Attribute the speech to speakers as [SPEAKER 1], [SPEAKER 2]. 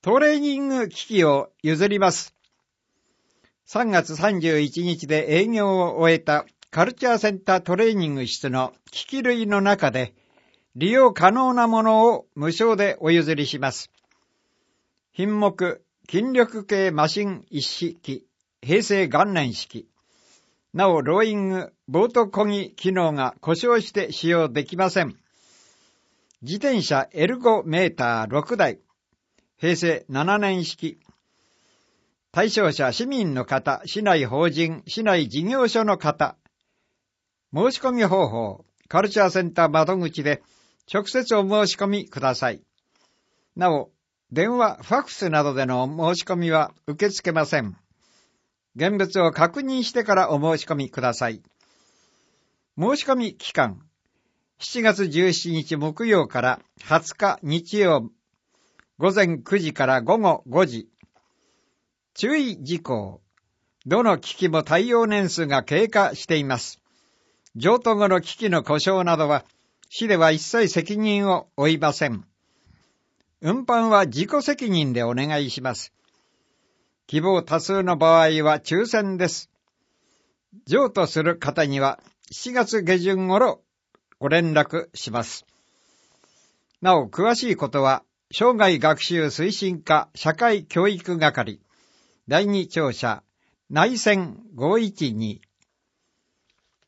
[SPEAKER 1] トレーニング機器を譲ります。3月31日で営業を終えたカルチャーセンタートレーニング室の機器類の中で利用可能なものを無償でお譲りします。品目、筋力計マシン一式、平成元年式。なお、ローイング、ボート漕ぎ機能が故障して使用できません。自転車エルゴメーター6台、平成7年式。対象者市民の方、市内法人、市内事業所の方。申し込み方法、カルチャーセンター窓口で直接お申し込みください。なお、電話、ファックスなどでの申し込みは受け付けません。現物を確認してからお申し込みください。申し込み期間、7月17日木曜から20日日曜、午前9時から午後5時。注意事項。どの機器も対応年数が経過しています。譲渡後の機器の故障などは、市では一切責任を負いません。運搬は自己責任でお願いします。希望多数の場合は抽選です。譲渡する方には7月下旬頃ご連絡します。なお、詳しいことは、生涯学習推進課社会教育係第二庁舎内線512